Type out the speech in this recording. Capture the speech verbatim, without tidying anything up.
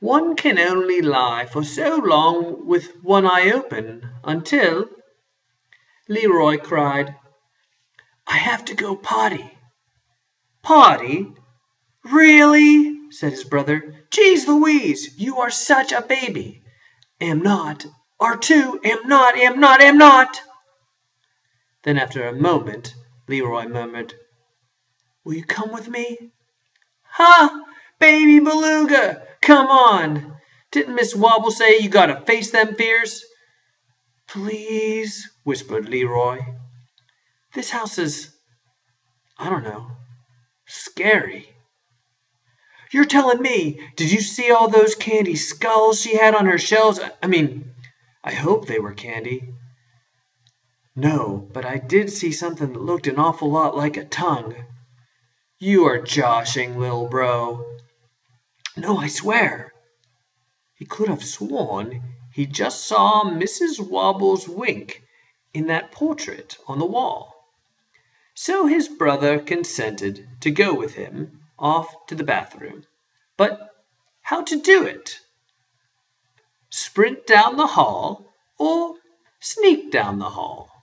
One can only lie for so long with one eye open until—" Leroy cried, "I have to go potty." "Potty? Really?" said his brother. "Geez Louise, you are such a baby!" "Am not, are too, am not, am not, am not." Then after a moment Leroy murmured, "Will you come with me?" "Ha! Baby Beluga, come on! Didn't Miss Wobble say you gotta face them fears?" "Please," whispered Leroy. "This house is, I don't know, scary." "You're telling me! Did you see all those candy skulls she had on her shelves? I mean, I hope they were candy." "No, but I did see something that looked an awful lot like a tongue." "You are joshing, little bro." "No, I swear." He could have sworn he just saw Missus Wobble's wink in that portrait on the wall. So his brother consented to go with him off to the bathroom. But how to do it? Sprint down the hall or sneak down the hall?